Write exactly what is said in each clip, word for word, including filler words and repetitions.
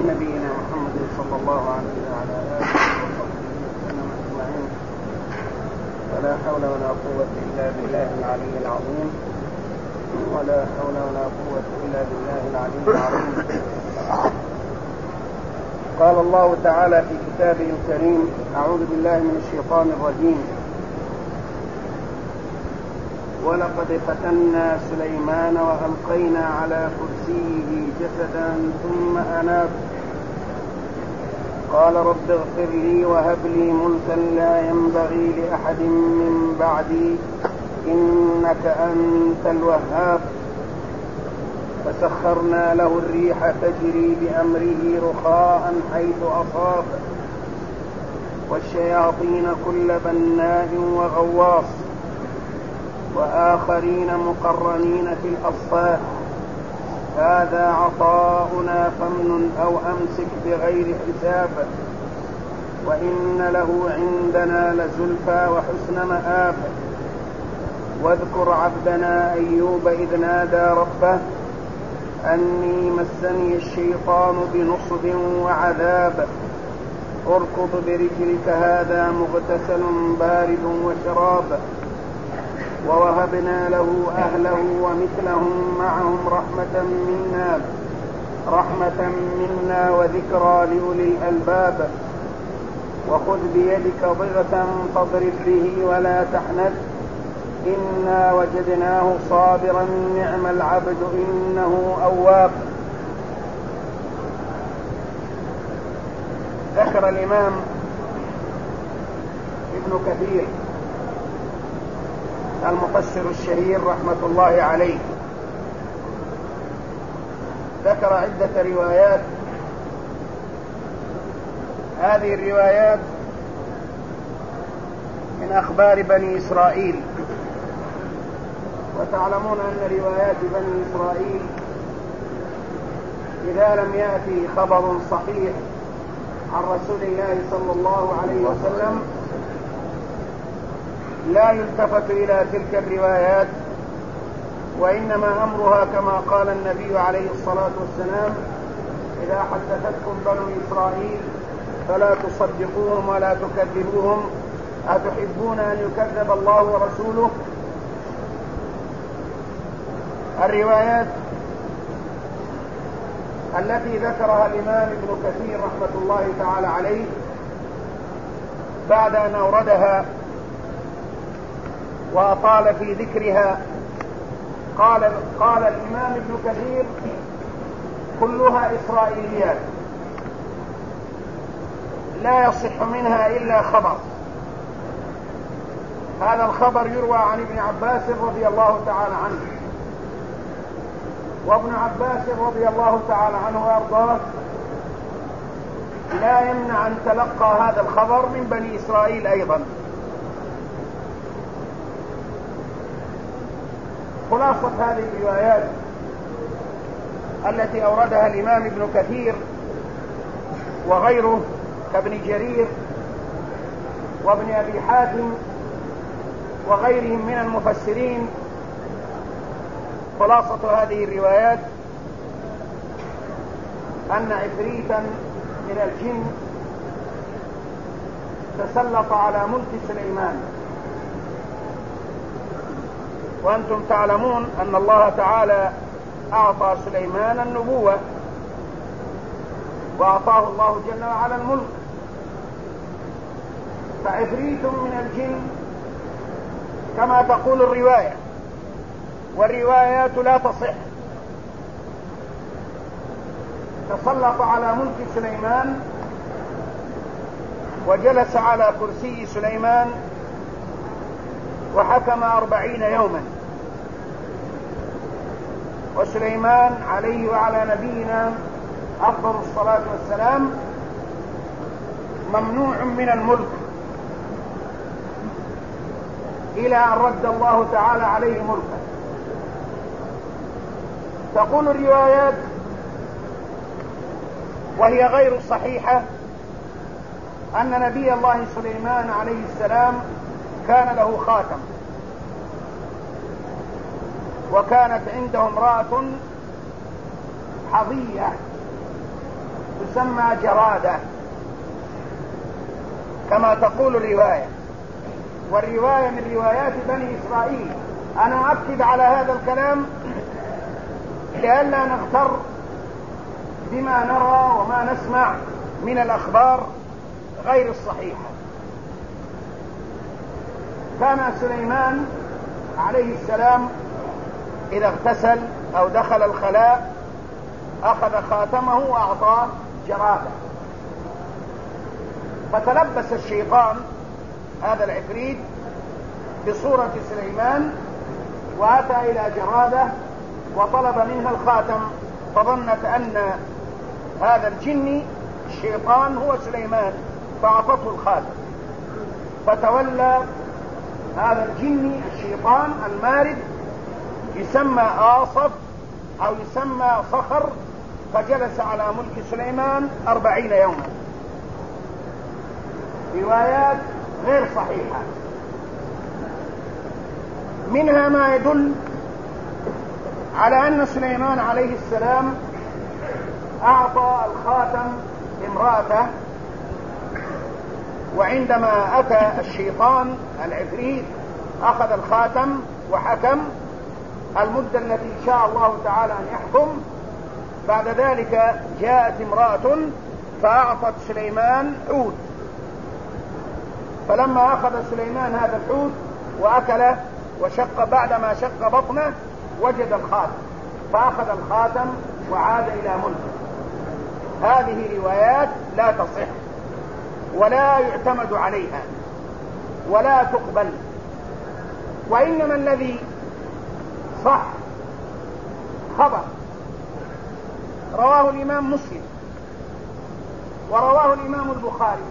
نبينا محمد صلى الله عليه وعلى آله وصحبه وسلم أجمعين. ولا حول ولا قوة إلا بالله العلي العظيم ولا حول ولا قوة إلا بالله العلي العظيم. قال الله تعالى في كتابه الكريم: أعوذ بالله من الشيطان الرجيم: ولقد فتنا سليمان وألقينا على كرسيه جسدا ثم أناب قال رب اغفر لي وهب لي ملكا لا ينبغي لأحد من بعدي إنك أنت الوهاب فسخرنا له الريح تجري بأمره رخاء حيث أصاب والشياطين كل بناء وغواص وآخرين مقرنين في الأصفاد هذا عطاؤنا فامنن أو أمسك بغير حساب وإن له عندنا لزلفى وحسن مآب واذكر عبدنا أيوب إذ نادى ربه أني مسني الشيطان بنصب وعذاب اركض برجلك هذا مغتسل بارد وشراب ووهبنا له أهله ومثلهم معهم رحمة منا رحمة منا وذكرى لأولي الألباب وخذ بيدك ضغة فاضرب به ولا تحنث إنا وجدناه صابرا نعم العبد إنه أواب. ذكر الإمام ابن كثير المفسر الشهير رحمة الله عليه ذكر عدة روايات. هذه الروايات من أخبار بني إسرائيل، وتعلمون أن روايات بني إسرائيل إذا لم يأتي خبر صحيح عن رسول الله صلى الله عليه وسلم لا يلتفت إلى تلك الروايات، وإنما أمرها كما قال النبي عليه الصلاة والسلام: إذا حدثتكم بنو إسرائيل فلا تصدقوهم ولا تكذبوهم أتحبون أن يكذب الله ورسوله. الروايات التي ذكرها الإمام ابن كثير رحمة الله تعالى عليه بعد أن أوردها وأطال في ذكرها قال, قال الإمام ابن كثير: كلها إسرائيليات لا يصح منها إلا خبر. هذا الخبر يروى عن ابن عباس رضي الله تعالى عنه، وابن عباس رضي الله تعالى عنه وأرضاه لا يمنع أن تلقى هذا الخبر من بني إسرائيل أيضا. خلاصة هذه الروايات التي أوردها الإمام ابن كثير وغيره كابن جرير وابن أبي حاتم وغيرهم من المفسرين، خلاصة هذه الروايات أن عفريتا من الجن تسلط على ملك سليمان. وأنتم تعلمون أن الله تعالى أعطى سليمان النبوة وأعطاه الله جل وعلا الملك، فعفريت من الجن كما تقول الرواية، والروايات لا تصح، تسلط على ملك سليمان وجلس على كرسي سليمان وحكم أربعين يوما. وسليمان عليه وعلى نبينا أفضل الصلاة والسلام ممنوع من الملك إلى أن رد الله تعالى عليه ملكه. تقول الروايات وهي غير صحيحة أن نبي الله سليمان عليه السلام كان له خاتم، وكانت عنده امرأة حظية تسمى جرادة كما تقول الرواية، والرواية من روايات بني إسرائيل. أنا أكد على هذا الكلام لئلا نغتر بما نرى وما نسمع من الأخبار غير الصحيحة. كان سليمان عليه السلام إذا اغتسل أو دخل الخلاء أخذ خاتمه وأعطاه جرادة، فتلبس الشيطان هذا العفريت بصورة سليمان وأتى إلى جرادة وطلب منها الخاتم، فظنت أن هذا الجني الشيطان هو سليمان فأعطته الخاتم، فتولى هذا الجني الشيطان المارد يسمى آصف أو يسمى صخر، فجلس على ملك سليمان أربعين يوما. روايات غير صحيحة، منها ما يدل على أن سليمان عليه السلام أعطى الخاتم امرأته، وعندما أتى الشيطان العفريت أخذ الخاتم وحكم المدة التي شاء الله تعالى أن يحكم. بعد ذلك جاءت امرأة فأعطت سليمان حوت، فلما أخذ سليمان هذا الحوت وأكله وشق بعدما شق بطنه وجد الخاتم، فأخذ الخاتم وعاد إلى ملكه. هذه روايات لا تصح ولا يعتمد عليها ولا تقبل، وإنما الذي صح خبر رواه الإمام مسلم ورواه الإمام البخاري،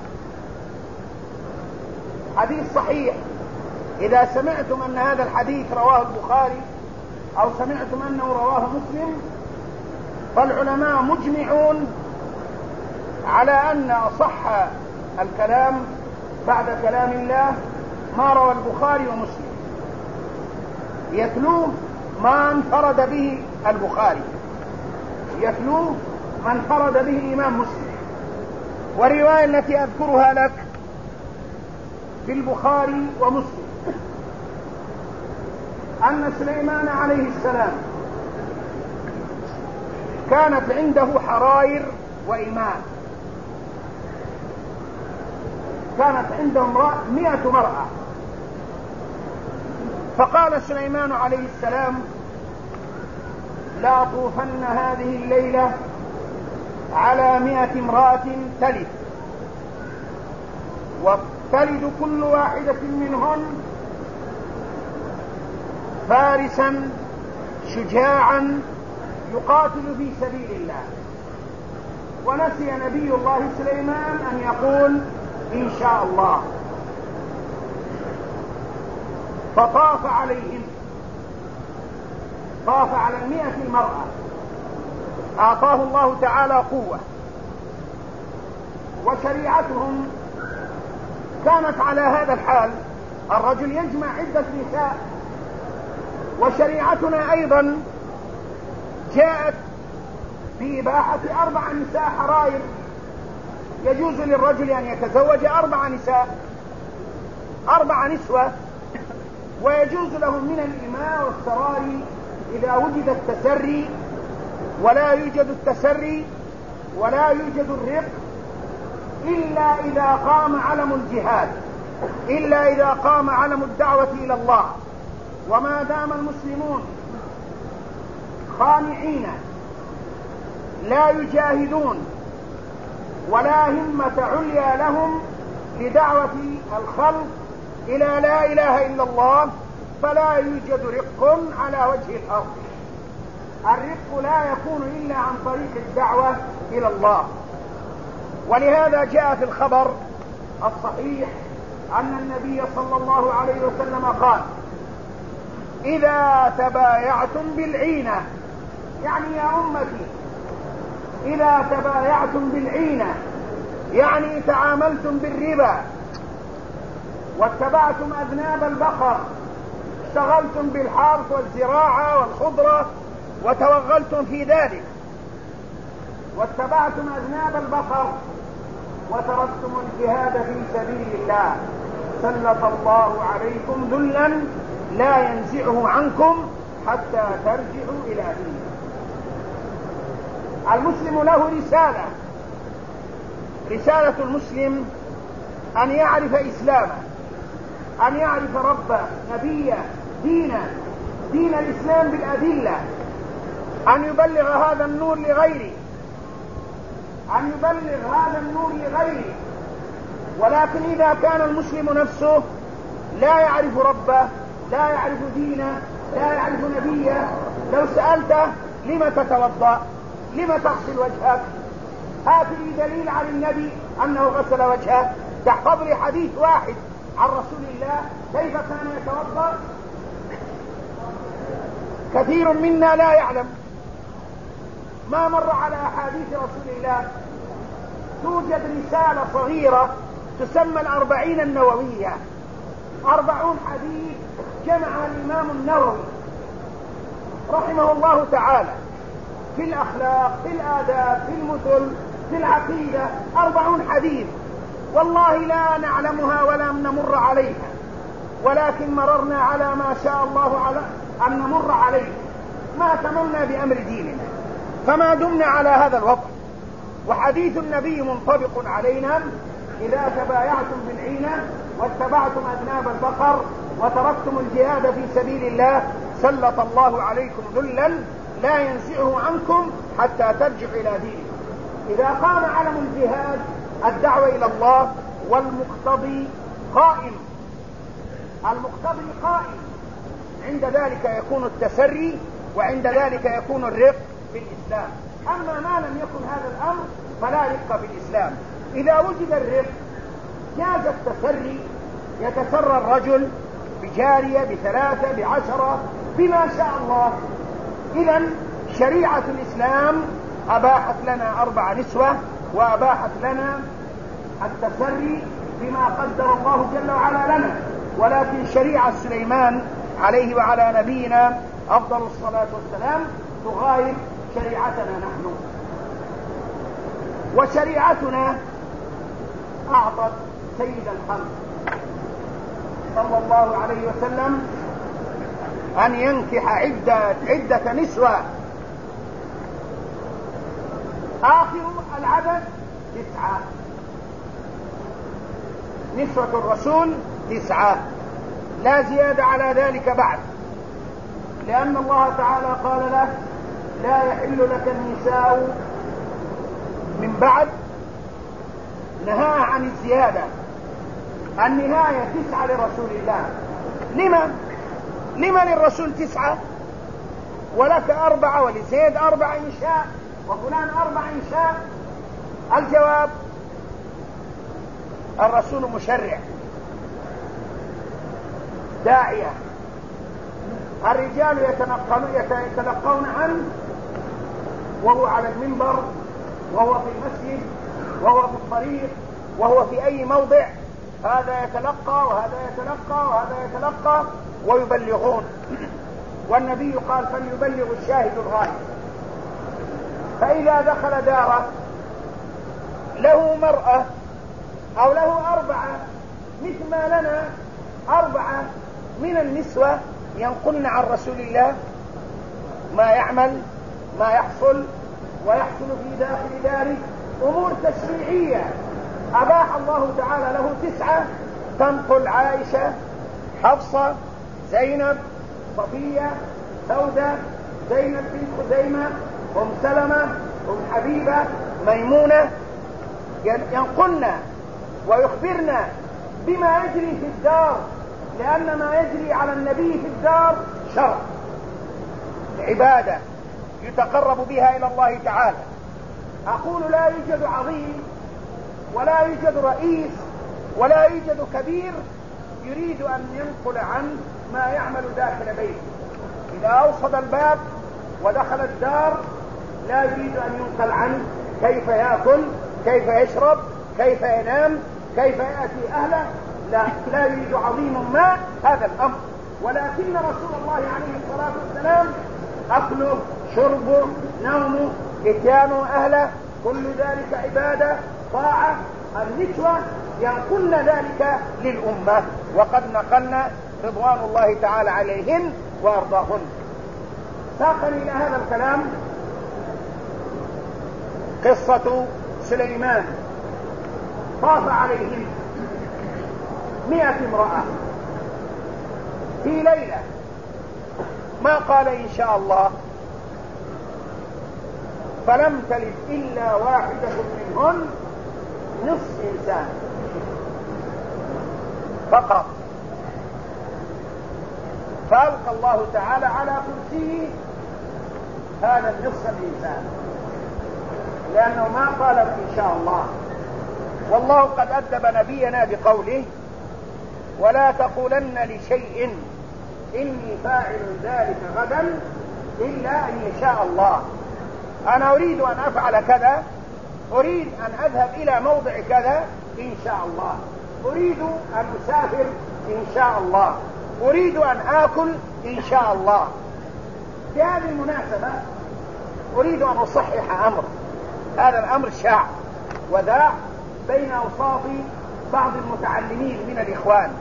حديث صحيح. إذا سمعتم أن هذا الحديث رواه البخاري أو سمعتم أنه رواه مسلم فالعلماء مجمعون على أن أصح الكلام بعد كلام الله ما روى البخاري ومسلم، يتلوه ما انفرد به البخاري، يتلوه ما انفرد به الإمام مسلم. والرواية التي أذكرها لك في البخاري ومسلم أن سليمان عليه السلام كانت عنده حراير وإماء، كانت عنده مئة مرأة، فقال سليمان عليه السلام لا طوفن هذه الليلة على مئة امرأة تلد، وتلد كل واحدة منهن فارسا شجاعا يقاتل في سبيل الله. ونسي نبي الله سليمان أن يقول إن شاء الله، فطاف عليهم، طاف على المئة المرأة، أعطاه الله تعالى قوة. وشريعتهم كانت على هذا الحال، الرجل يجمع عدة نساء. وشريعتنا أيضا جاءت بإباحة أربع نساء حرائر، يجوز للرجل أن يتزوج أربع نساء، أربع نسوة، ويجوز لهم من الإماء والسراري إذا وجد التسري، ولا يوجد التسري ولا يوجد الرق إلا إذا قام علم الجهاد، إلا إذا قام علم الدعوة إلى الله. وما دام المسلمون خانعين لا يجاهدون ولا همة عليا لهم لدعوة الخلق إلى لا إله إلا الله، فلا يوجد رق على وجه الأرض. الرق لا يكون إلا عن طريق الدعوة إلى الله. ولهذا جاء في الخبر الصحيح أن النبي صلى الله عليه وسلم قال إذا تبايعتم بالعينة، يعني يا أمتي إذا تبايعتم بالعينة يعني تعاملتم بالربا واتبعتم أذناب البقر، اشتغلتم بالحرث والزراعة والخضرة وتوغلتم في ذلك، واتبعتم أذناب البقر وتركتم الجهاد في سبيل الله سلط الله عليكم ذلا لا ينزعه عنكم حتى ترجعوا إلى دينكم. المسلم له رسالة، رسالة المسلم أن يعرف إسلامه، أن يعرف ربه، نبيه، دينه، دين الإسلام بالأدلة، أن يبلغ هذا النور لغيره، أن يبلغ هذا النور لغيره. ولكن إذا كان المسلم نفسه لا يعرف ربه، لا يعرف دينه، لا يعرف نبيه، لو سألته لم تتوضأ، لم تغسل وجهك، هات لي دليل عن النبي أنه غسل وجهه، تحفظ لي حديث واحد عن رسول الله كيف كان يتوضأ. كثير منا لا يعلم، ما مر على أحاديث رسول الله. توجد رسالة صغيرة تسمى الأربعين النووية، أربعون حديث جمعها الإمام النووي رحمه الله تعالى في الأخلاق، في الآداب، في المثل، في العقيدة، أربعون حديث. والله لا نعلمها ولا نمر عليها، ولكن مررنا على ما شاء الله على أن نمر عليه، ما تممنا بأمر ديننا، فما دمنا على هذا الوضع. وحديث النبي منطبق علينا: إذا تبايعتم بالعينة واتبعتم أذناب البقر وتركتم الجهاد في سبيل الله سلط الله عليكم ذلا لا ينزعه عنكم حتى ترجعوا إلى دينكم. إذا قام علم الجهاد الدعوة إلى الله والمقتضي قائم، المقتضي قائم، عند ذلك يكون التسري، وعند ذلك يكون الرق في الإسلام. أما ما لم يكن هذا الأمر فلا رق في الإسلام. إذا وجد الرق جاز التسري، يتسرى الرجل بجارية، بثلاثة، بعشرة، بما شاء الله. إذن شريعة الإسلام أباحت لنا أربع نسوة، وأباحت لنا التسري بما قدر الله جل وعلا لنا. ولكن شريعة سليمان عليه وعلى نبينا أفضل الصلاة والسلام تغاير شريعتنا نحن. وشريعتنا أعطت سيد الخلق صلى الله عليه وسلم أن ينكح عدة, عدة نسوة، آخر العدد تسعة، نسوة الرسول تسعة، لا زيادة على ذلك بعد، لأن الله تعالى قال له: لا يحل لك النساء من بعد، نهى عن الزيادة. النهاية تسعة لرسول الله. لما؟ لما للرسول تسعة ولك أربعة ولزيد أربعة إن شاء وفلان أربعة إن شاء؟ الجواب: الرسول مشرع داعية، الرجال يتلقون عنه وهو على المنبر، وهو في المسجد، وهو في الطريق، وهو في أي موضع، هذا يتلقى وهذا يتلقى وهذا يتلقى ويبلغون. والنبي قال: فليبلغ الشاهد الغائب. فإذا دخل داره له مرأة أو له أربعة، مثل ما لنا أربعة من النسوة ينقلن عن رسول الله ما يعمل، ما يحصل ويحصل في داخل ذلك أمور تشريعية أباح الله تعالى له تسعة، تنقل عائشة، حفصة، زينب، صفية، سودة، زينب بنت خزيمة، أم سلمة، أم حبيبة، ميمونة، ينقلنا ويخبرنا بما يجري في الدار، لأن ما يجري على النبي في الدار شرع، عبادة يتقرب بها إلى الله تعالى. أقول: لا يوجد عظيم ولا يوجد رئيس ولا يوجد كبير يريد أن ينقل عن ما يعمل داخل بيته. إذا أوصد الباب ودخل الدار لا يريد أن ينقل عنه كيف يأكل، كيف يشرب، كيف ينام، كيف يأتي أهله، لا, لا يريد عظيم ما هذا الأمر. ولكن رسول الله عليه الصلاة والسلام أكله، شربه، نومه، إتيان أهله، كل ذلك عبادة طاعة. النسوة ينقلن ذلك للأمة، وقد نقلنا رضوان الله تعالى عليهن وأرضاهن. ساقني إلى هذا الكلام قصة سليمان طاف عليهم مئة امرأة في ليلة، ما قال إن شاء الله، فلم تلد إلا واحدة منهن نصف إنسان فقط. فألقى الله تعالى على كرسيه هذا النصف الإنسان، لأنه ما قال إن شاء الله. والله قد أدب نبينا بقوله: ولا تقولن لشيء إني فاعل ذلك غدا إلا أن يشاء الله. أنا أريد أن أفعل كذا، أريد أن أذهب إلى موضع كذا إن شاء الله، أريد أن أسافر إن شاء الله، أريد أن آكل إن شاء الله. بهذه المناسبة أريد أن أصحح أمر، هذا الأمر شاع وذاع بين أوساط بعض المتعلمين من الإخوان.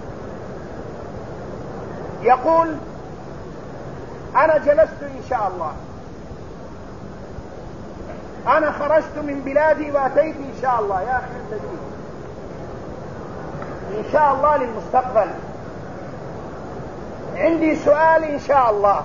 يقول: أنا جلست إن شاء الله، أنا خرجت من بلادي وأتيت إن شاء الله. يا أخي الذين، إن شاء الله للمستقبل. عندي سؤال إن شاء الله،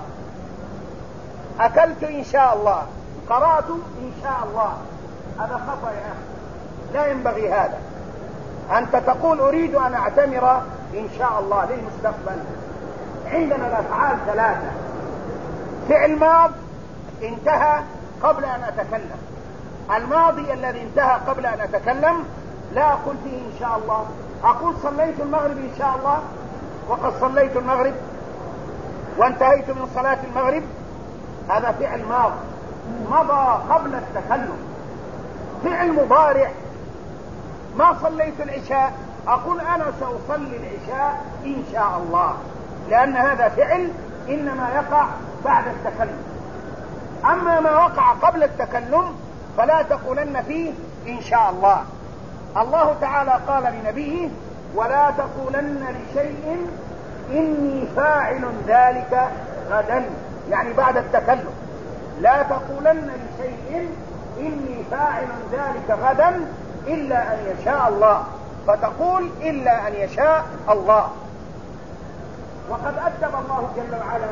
أكلت إن شاء الله، قرأت إن شاء الله. هذا خطأ يا أخي، لا ينبغي هذا. أنت تقول أريد أن أعتمر إن شاء الله للمستقبل. عندنا الأفعال ثلاثة: فعل ماض انتهى قبل أن أتكلم، الماضي الذي انتهى قبل أن أتكلم لا أقول فيه إن شاء الله. أقول صليت المغرب إن شاء الله، وقد صليت المغرب وانتهيت من صلاة المغرب، هذا فعل ماض مضى قبل التكلم. فعل مضارع: ما صليت العشاء، أقول أنا سأصلي العشاء إن شاء الله، لأن هذا فعل إنما يقع بعد التكلم. أما ما وقع قبل التكلم فلا تقولن فيه إن شاء الله. الله تعالى قال لنبيه: ولا تقولن لشيء إني فاعل ذلك غدا، يعني بعد التكلم. لا تقولن لشيء إني فاعل ذلك غدا إلا أن يشاء الله، فتقول إلا أن يشاء الله. وقد أدب الله جل وعلا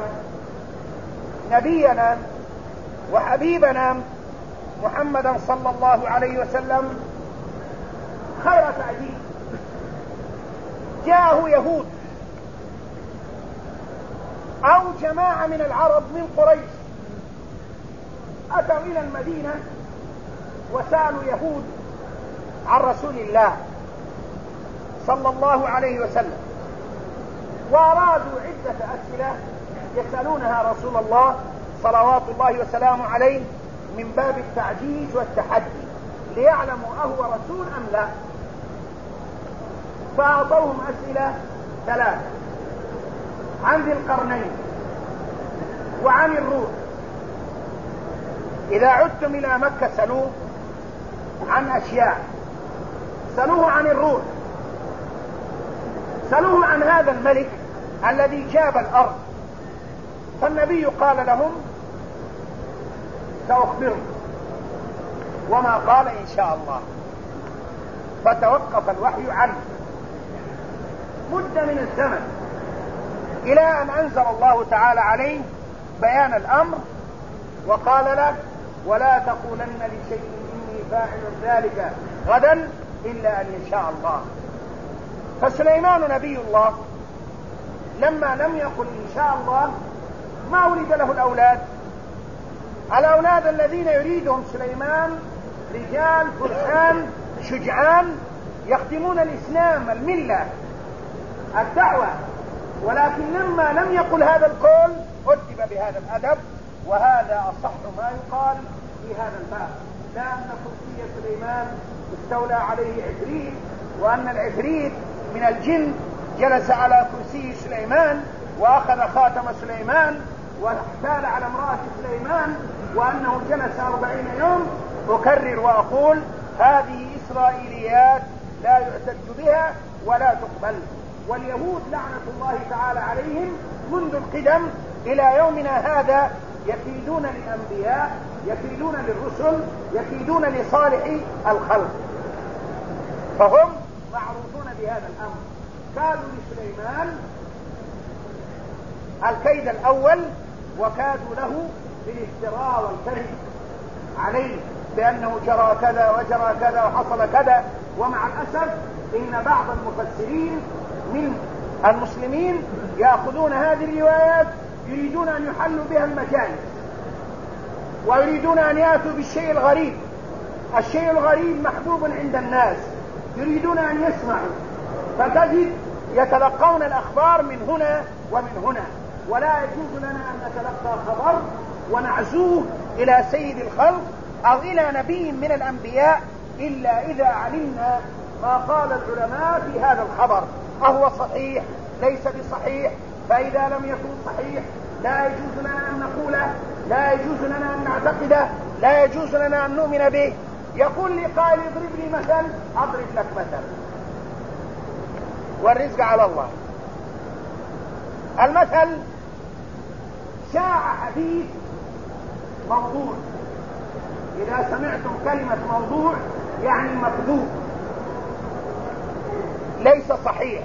نبينا وحبيبنا محمدا صلى الله عليه وسلم خير تأديب. جاءه يهود أو جماعة من العرب من قريش، أتوا إلى المدينة وسألوا يهود عن رسول الله صلى الله عليه وسلم، وأرادوا عدة أسئلة يسألونها رسول الله صلوات الله وسلامه عليه من باب التعجيز والتحدي، ليعلموا أهو رسول أم لا. فأعطوهم أسئلة ثلاثة: عن ذي القرنين، وعن الروح. إذا عدتم إلى مكة سألوه عن أشياء، سألوه عن الروح، سألوه عن هذا الملك الذي جاب الأرض. فالنبي قال لهم: سأخبركم. وما قال إن شاء الله، فتوقف الوحي عنه مدة من الزمن، إلى أن أنزل الله تعالى عليه بيان الأمر وقال له: ولا تقولن لشيء إني فاعل ذلك غدا إلا أن يشاء الله. فسليمان نبي الله لما لم يقل إن شاء الله ما ولد له الأولاد. الأولاد الذين يريدهم سليمان رجال فرسان شجعان يخدمون الإسلام الملة الدعوة، ولكن لما لم يقل هذا القول أدب بهذا الأدب. وهذا أصح ما يقال في هذا الباب، لا أن كرسي سليمان استولى عليه عفريت، وأن العفريت من الجن جلس على كرسي سليمان وأخذ خاتم سليمان واحتال على امرأة سليمان. وأنه جلس أربعين يوم. أكرر وأقول هذه إسرائيليات لا يعتد بها ولا تقبل. واليهود لعنة الله تعالى عليهم منذ القدم إلى يومنا هذا يكيدون للأنبياء، يكيدون للرسل، يكيدون لصالح الخلق، فهم معروفون بهذا الأمر. كادوا لسليمان الكيد الأول وكادوا له بالافتراء والكذب عليه بأنه جرى كذا وجرى كذا وحصل كذا. ومع الأسف إن بعض المفسرين من المسلمين يأخذون هذه الروايات يريدون أن يحلوا بها المجالس، ويريدون أن يأتوا بالشيء الغريب. الشيء الغريب محبوب عند الناس، يريدون أن يسمعوا، فتجد يتلقون الأخبار من هنا ومن هنا. ولا يجوز لنا أن نتلقى خبر ونعزوه إلى سيد الخلق أو إلى نبي من الأنبياء إلا إذا علمنا ما قال العلماء في هذا الخبر، أهو صحيح ليس بصحيح. فإذا لم يكن صحيح لا يجوز لنا أن نقوله، لا يجوز لنا أن نعتقده، لا يجوز لنا أن نؤمن به. يقول لي قائل اضرب لي مثل، أضرب لك مثل، والرزق على الله. المثل شاع حديث موضوع. إذا سمعتم كلمة موضوع يعني مكذوب ليس صحيح.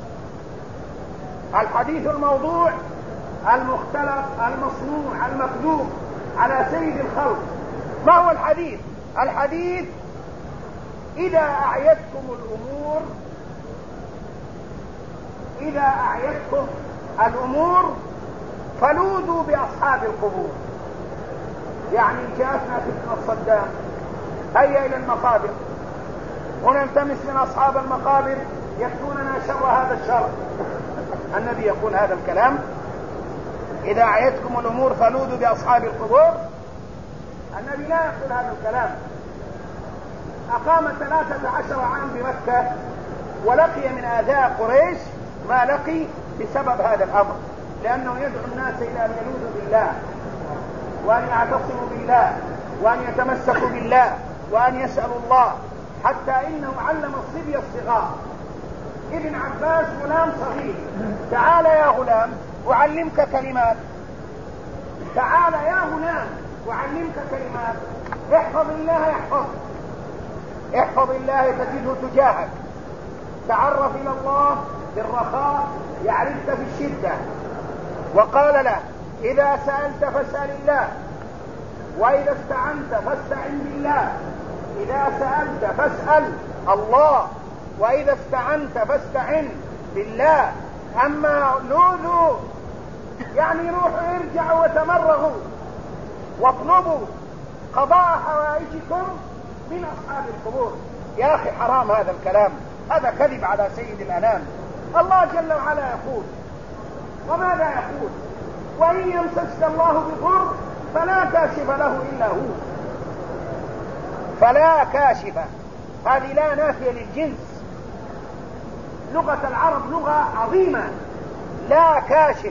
الحديث الموضوع المختلق المصنوع المكذوب على سيد الخلق. ما هو الحديث؟ الحديث إذا أعيتكم الأمور إذا أعيتكم الأمور فلوذوا بأصحاب القبور. يعني جاءتنا فتنة صدام، هيا إلى المقابر ونلتمس من أصحاب المقابر يكفوننا شر هذا الشر. النبي يقول هذا الكلام، إذا أعيتكم الأمور فلوذوا بأصحاب القبور. النبي لا يقول هذا الكلام. أقام ثلاثة عشر عام بمكة ولقي من آذاء قريش ما لقي بسبب هذا الأمر، لأنه يدعو الناس إلى أن يلوذوا بالله وأن يعتصموا بالله وأن يتمسكوا بالله وأن يسألوا الله، حتى إنه علم الصبي الصغار. ابن عباس غلام صغير، تعال يا غلام أعلمك كلمات، تعال يا غلام أعلمك كلمات، احفظ الله يحفظك، احفظ الله تجده تجاهك، تعرف إلى الله في الرخاء يعرفك في الشدة. وقال له إذا سألت فاسأل الله، وإذا استعنت فاستعن بالله. إذا سألت فاسأل الله، وإذا استعنت فاستعن بالله. أما لوذوا يعني روحوا ارجعوا وتمرغوا واطلبوا قضاء حوائجكم من أصحاب القبور. يا أخي حرام هذا الكلام، هذا كذب على سيد الأنام. الله جل وعلا يقول، وماذا يقول؟ وإن يمسسك الله بضر فلا كاشف له إلا هو. فلا كاشف هذه لا نافية للجنس. لغة العرب لغة عظيمة. لا كاشف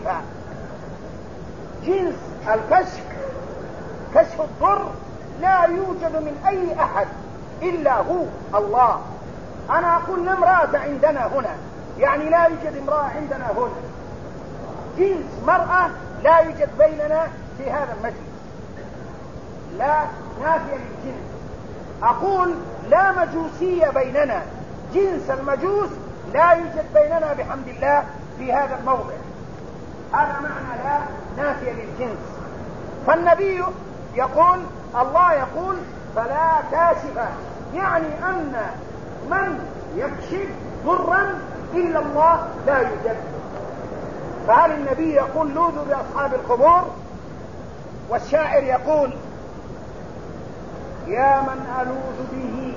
جنس الكشف، كشف الضر لا يوجد من أي أحد إلا هو الله. أنا أقول لا امرأة عندنا هنا، يعني لا يوجد امرأة عندنا هنا، جنس مرأة لا يوجد بيننا في هذا المجلس، لا نافية للجنس. أقول لا مجوسية بيننا، جنس المجوس لا يوجد بيننا بحمد الله في هذا الموضع. هذا معنى لا نافية للجنس. فالنبي يقول، الله يقول فلا كاشف، يعني أن من يكشف ضرا إلا الله لا يوجد. فهل النبي يقول لوذوا بأصحاب القبور؟ والشاعر يقول يا من ألوذ به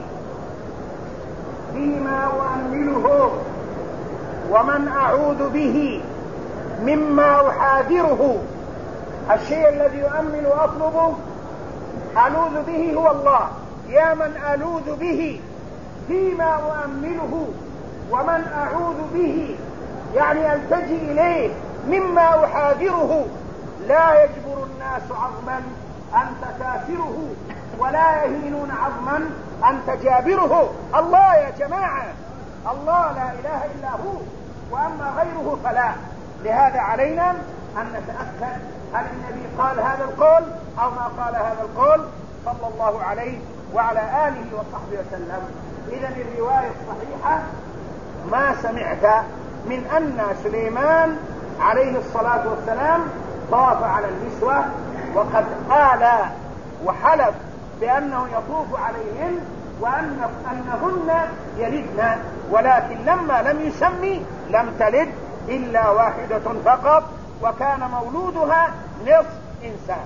فيما أؤمله، ومن أعوذ به مما أحاذره. الشيء الذي أؤمل وأطلبه ألوذ به هو الله. يا من ألوذ به فيما أؤمله، ومن أعوذ به يعني ألتجئ إليه مما أحاذره. لا يجبر الناس عظما أنت كافره ولا يهينون عظما أنت جابره. الله يا جماعة، الله لا إله إلا هو، وأما غيره فلا. لهذا علينا أن نتأكد هل النبي قال هذا القول أو ما قال هذا القول صلى الله عليه وعلى آله وصحبه وسلم. إذن الرواية الصحيحة ما سمعت من أن سليمان عليه الصلاة والسلام طاف على النسوة وقد آل وحلف بأنه يطوف عليهن وأن أنهن يلدن، ولكن لما لم يسمي لم تلد إلا واحدة فقط، وكان مولودها نصف إنسان.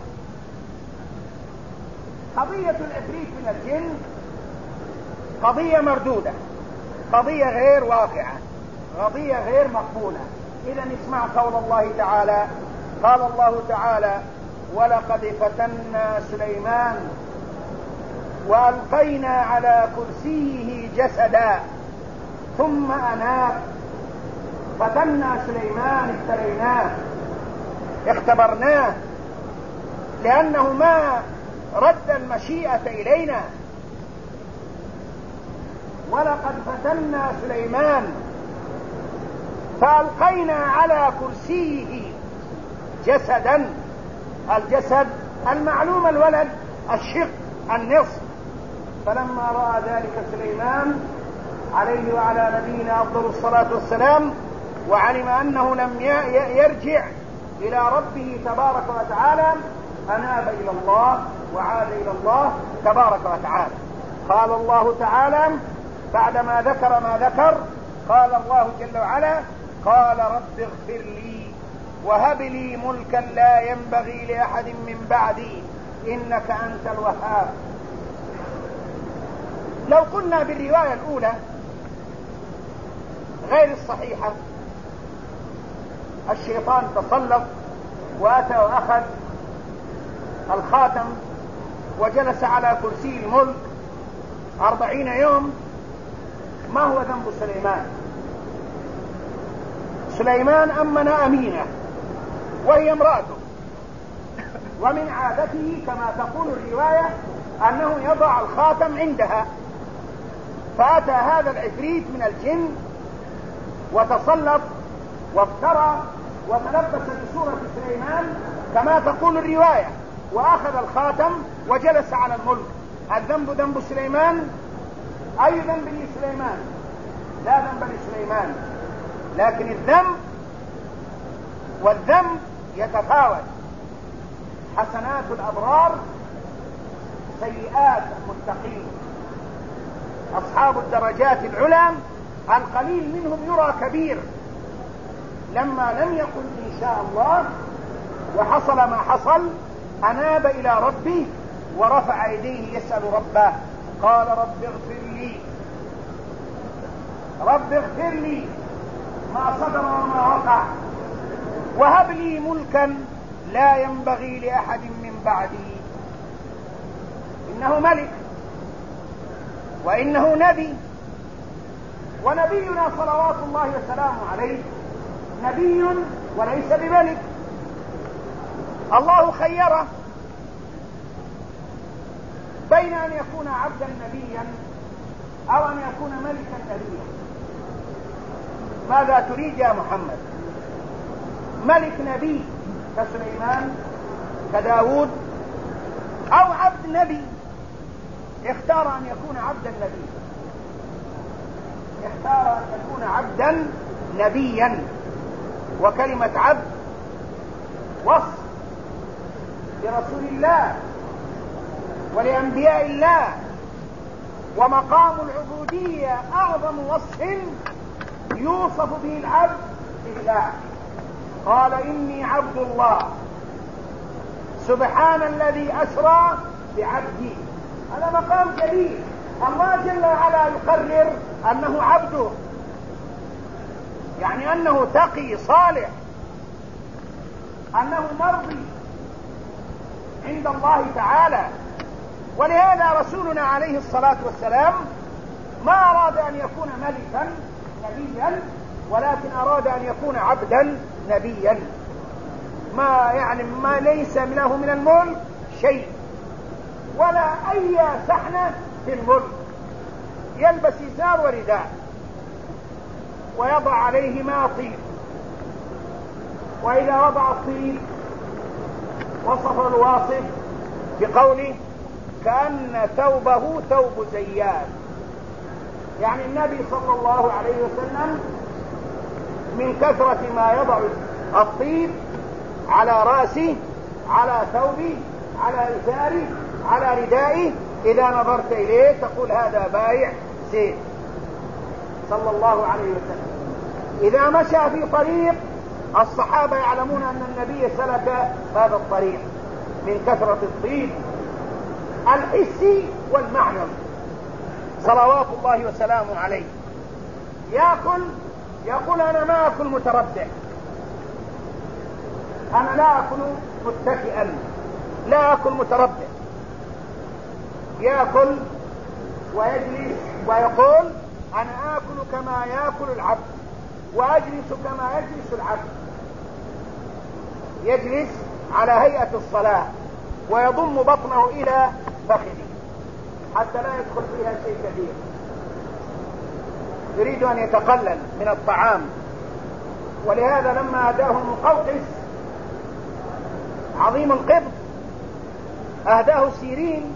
قضية العفريت من الجن قضية مردودة، قضية غير واقعة، قضية غير مقبولة. إذا اسمع قول الله تعالى، قال الله تعالى: ولقد فتنا سليمان وألقينا على كرسيه جسدا ثم أناب. فتنا سليمان، ابتليناه اختبرناه لأنه ما رد المشيئة إلينا. ولقد فتنا سليمان فألقينا على كرسيه جسدا. الجسد المعلوم الولد، الشق، النصف. فلما رأى ذلك سليمان عليه وعلى نبينا أفضل الصلاة والسلام وعلم أنه لم يرجع إلى ربه تبارك وتعالى أناب إلى الله وعاد إلى الله تبارك وتعالى. قال الله تعالى بعدما ذكر ما ذكر، قال الله جل وعلا: قال رب اغفر لي وهب لي ملكا لا ينبغي لأحد من بعدي إنك أنت الوهاب. لو قلنا بالرواية الأولى غير الصحيحة، الشيطان تسلط وأتى وأخذ الخاتم وجلس على كرسي الملك أربعين يوم، ما هو ذنب سليمان؟ سليمان أمن أمينة وهي امرأته، ومن عادته كما تقول الرواية أنه يضع الخاتم عندها. فأتى هذا العفريت من الجن وتسلط وافترى وتلبس بصورة سليمان كما تقول الرواية، وأخذ الخاتم وجلس على الملك. الذنب ذنب سليمان؟ أي ذنب لسليمان؟ لا ذنب لسليمان، لكن الذنب والذنب يتفاوت. حسنات الأبرار سيئات المتقين. أصحاب الدرجات العلى القليل منهم يرى كبير. لما لم يقل إن شاء الله وحصل ما حصل أناب إلى ربه ورفع يديه يسأل ربه، قال رب اغفر لي، رب اغفر لي ما صدر وما وقع، وهب لي ملكا لا ينبغي لأحد من بعدي. إنه ملك وإنه نبي، ونبينا صلوات الله وسلامه عليه نبي وليس بملك. الله خيره بين أن يكون عبدا نبيا أو أن يكون ملكا نبيا. ماذا تريد يا محمد؟ ملك نبي كسليمان كداود، أو عبد نبي؟ اختار أن يكون عبدا نبيا، اختار أن يكون عبدا نبيا. وكلمة عبد وصف لرسول الله ولأنبياء الله، ومقام العبودية أعظم وصف يوصف به العبد لله. قال إني عبد الله سبحان الذي أسرى بعبدي. هذا مقام كبير. الله جل وعلا يقرر أنه عبده، يعني أنه تقي صالح، أنه مرضي عند الله تعالى. ولهذا رسولنا عليه الصلاة والسلام ما أراد أن يكون ملكا نبيا، ولكن أراد أن يكون عبدا نبيا. ما يعني ما ليس له من الملك شيء ولا أي سحنة في الملك، يلبس إزار ورداء ويضع عليه ما طيب، وإذا وضع الطيب وصف الواصف بقوله كأن ثوبه ثوب زيات، يعني النبي صلى الله عليه وسلم من كثرة ما يضع الطيب على رأسه، على ثوبه، على إزاره، على ردائه، إذا نظرت إليه تقول هذا بايع زيت صلى الله عليه وسلم. إذا مشى في طريق الصحابة يعلمون أن النبي سلك هذا الطريق من كثرة الطيب الحسي والمعنوي صلوات الله وسلامه عليه. يأكل يقول أنا ما أكل متربع، أنا لا أكل متكئا، لا أكل متربع، يأكل ويجلس ويقول أنا آكل كما يأكل العبد وأجلس كما يجلس العبد، يجلس على هيئة الصلاة ويضم بطنه إلى فخذه حتى لا يدخل فيها شيء كثير، يريد أن يتقلل من الطعام. ولهذا لما أهداه المقوقس عظيم القبط أهداه سيرين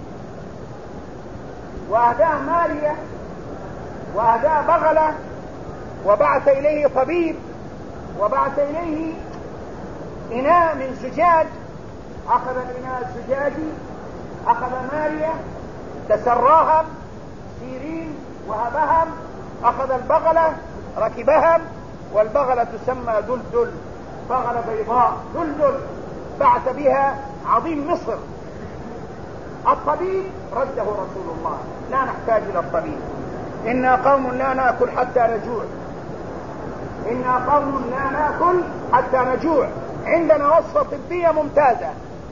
وأهداه مارية وأهداه بغلة وبعث إليه طبيب وبعث إليه إناء من زجاج، أخذ الإناء الزجاجي، أخذ مارية تسراها سيرين وهبهم، أخذ البغلة ركبهم، والبغلة تسمى دلدل، بغلة بيضاء دلدل بعث بها عظيم مصر. الطبيب رده رسول الله، لا نحتاج إلى الطبيب، إنا قوم لا نأكل حتى نجوع، إنا قوم لا نأكل حتى نجوع، عندنا وصفة طبية ممتازة،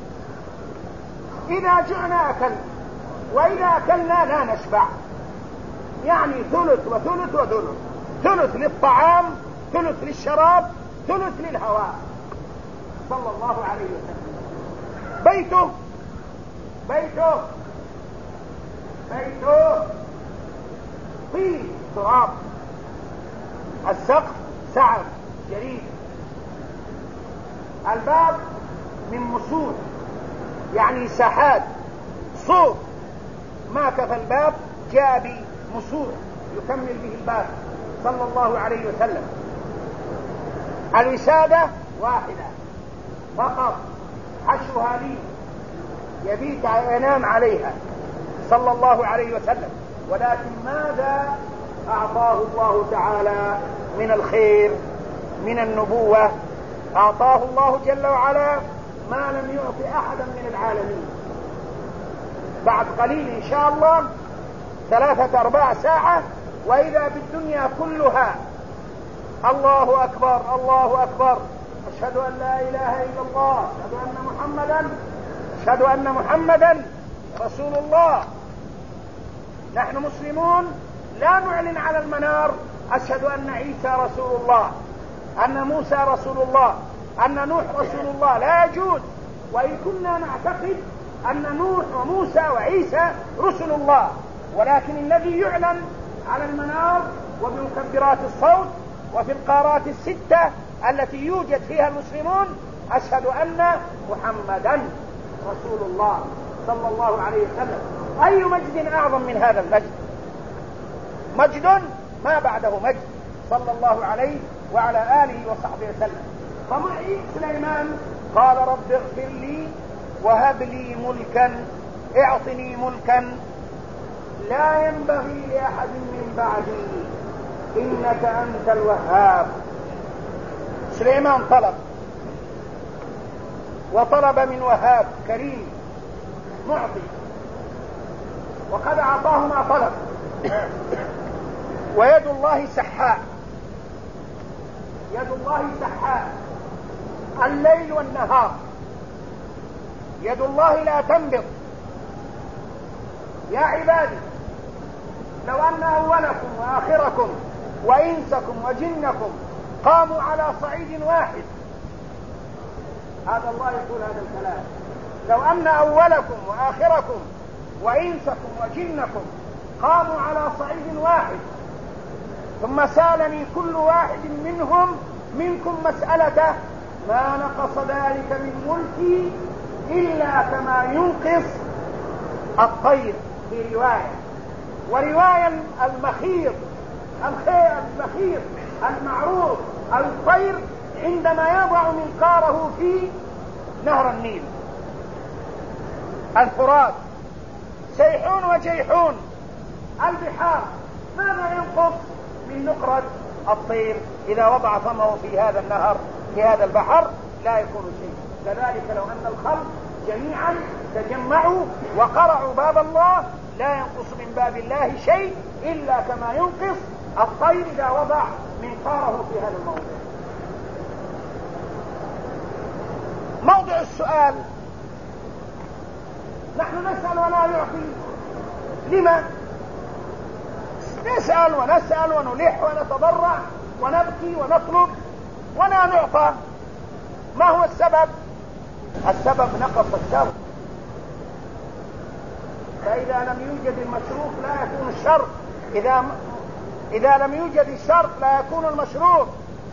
إذا جعنا أكلنا وإذا أكلنا لا نشبع، يعني ثلث وثلث وثلث، ثلث للطعام، ثلث للشراب، ثلث للهواء صلى الله عليه وسلم. بيته بيته بيته طين تراب، السقف سعف جريد، الباب من مسود يعني سحاد صوت، ما كفى الباب جاء بمسود يكمل به الباب صلى الله عليه وسلم. الوسادة واحدة فقط حشوها لي يبيت ينام عليها صلى الله عليه وسلم، ولكن ماذا أعطاه الله تعالى من الخير من النبوة؟ أعطاه الله جل وعلا ما لم يعطي أحدا من العالمين. بعد قليل إن شاء الله ثلاثة أرباع ساعة وإذا بالدنيا كلها الله أكبر الله أكبر، أشهد أن لا إله إلا الله، أشهد أن محمدا أشهد أن محمدا رسول الله. نحن مسلمون لا نعلن على المنار أشهد أن عيسى رسول الله، أن موسى رسول الله، أن نوح رسول الله، لا يجوز. وإن كنا نعتقد أن نوح وموسى وعيسى رسل الله، ولكن الذي يعلن على المنار وبمكبرات الصوت وفي القارات الستة التي يوجد فيها المسلمون أشهد أن محمدا رسول الله صلى الله عليه وسلم. أي مجد أعظم من هذا المجد؟ مجد ما بعده مجد صلى الله عليه وعلى آله وصحبه وسلم. فمعي سليمان قال رب اغفر لي وهب لي ملكا، اعطني ملكا لا ينبغي لأحد من بعدي إنك أنت الوهاب. سليمان طلب وطلب من وهاب كريم معطي، وقد أعطاه ما طلب، ويد الله سحاء، يد الله سحاء الليل والنهار، يد الله لا تنبض. يا عبادي لو أن أولكم وآخركم وإنسكم وجنكم قاموا على صعيد واحد، هذا الله يقول هذا الكلام، لو أن أولكم وآخركم وإنسكم وجنكم قاموا على صعيد واحد ثم سألني كل واحد منهم منكم مسألته ما نقص ذلك من ملكي إلا كما ينقص الطير في رواية، ورواية المخيط المخيط المعروف الطير عندما يضع منقاره في نهر النيل الفرات سيحون وجيحون البحار، ماذا ينقص من نقرة الطير إذا وضع فمه في هذا النهر في هذا البحر؟ لا يكون شيء. كذلك لو أن الخلق جميعا تجمعوا وقرعوا باب الله لا ينقص من باب الله شيء إلا كما ينقص الطير إذا وضع منقاره في هذا الموضع. موضع السؤال، نحن نسأل ولا نعطي. لما؟ نسأل ونسأل ونلح ونتضرع ونبكي ونطلب ولا نعطى. ما هو السبب؟ السبب نقص الشرط. فإذا لم يوجد المشروط لا يكون الشرط، إذا إذا لم يوجد الشرط لا يكون المشروط.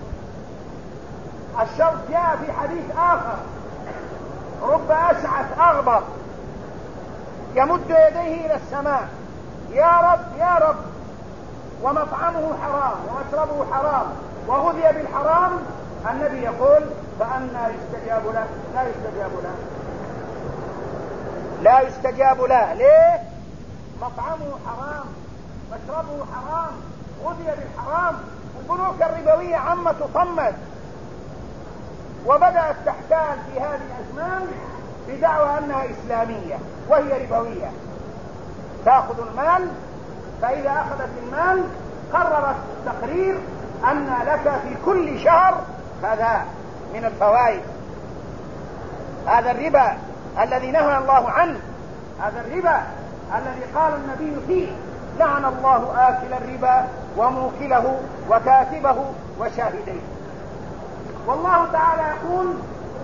الشرط جاء في حديث آخر: رب أشعث أغبر يمد يديه إلى السماء يا رب يا رب ومطعمه حرام ومشربه حرام وغذي بالحرام. النبي يقول: فأنى يستجاب له؟ لا يستجاب له، لا يستجاب له. ليه؟ مطعمه حرام، مشربه حرام، غذي بالحرام. البنوك الربوية عمت وطمت وبدأت تحتال في هذه الأزمان بدعوى أنها إسلامية وهي ربوية. تأخذ المال، فإذا أخذت المال قررت تقرير أن لك في كل شهر كذا من الفوائد. هذا الربا الذي نهى الله عنه، هذا الربا الذي قال النبي فيه: لعن الله آكل الربا وموكله وكاتبه وشاهديه. والله تعالى يقول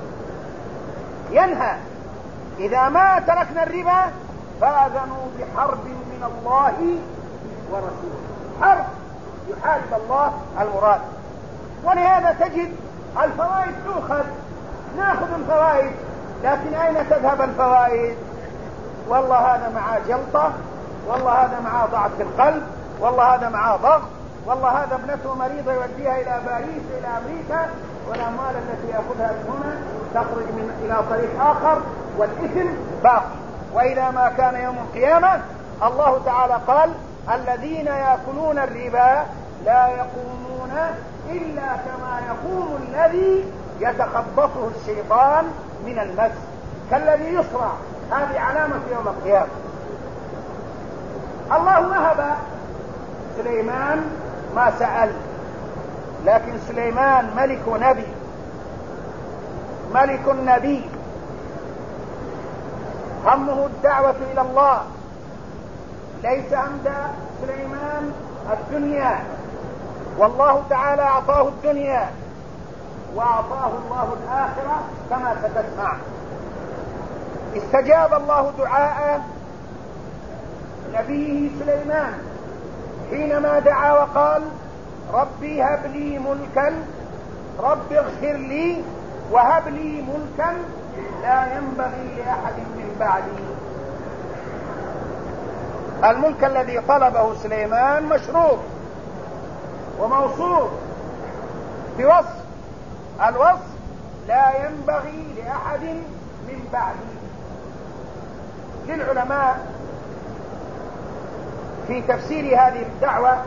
ينهى: إذا ما تركنا الربا فآذنوا بحرب من الله ورسوله. حرب يحارب الله المراد. ولهذا تجد الفوائد تؤخذ، ناخذ الفوائد، لكن أين تذهب الفوائد؟ والله هذا معاه جلطة، والله هذا معاه ضعف في القلب، والله هذا معاه ضغط، والله هذا ابنته مريضة يوديها إلى باريس إلى أمريكا، والأموال التي يأخذها من هنا تخرج من إلى طريق آخر، والإثم باقي. وإذا ما كان يوم القيامة الله تعالى قال: الذين يأكلون الربا لا يقومون إلا كما يقوم الذي يتخبطه الشيطان من المس، كالذي يصرع. هذه علامة يوم القيامة. الله وهب سليمان ما سأل، لكن سليمان ملك نبي، ملك نبي، همه الدعوة إلى الله، ليس عند سليمان الدنيا. والله تعالى أعطاه الدنيا وأعطاه الله الآخرة كما ستسمع. استجاب الله دعاء نبيه سليمان حينما دعا وقال: ربي هب لي ملكا، رب اغفر لي وهب لي ملكا لا ينبغي لأحد من بعدي. الملك الذي طلبه سليمان مشروط وموصوف بوصف، الوصف لا ينبغي لأحد من بعدي. للعلماء في تفسير هذه الدعوة،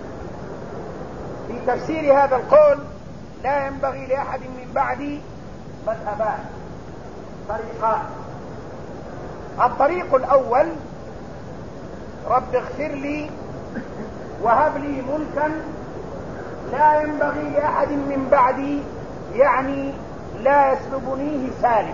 في تفسير هذا القول لا ينبغي لأحد من بعدي مذهبان، طريقان. الطريق الأول: رب اغفر لي وهب لي ملكا لا ينبغي لأحد من بعدي، يعني لا يسلبنيه سالب،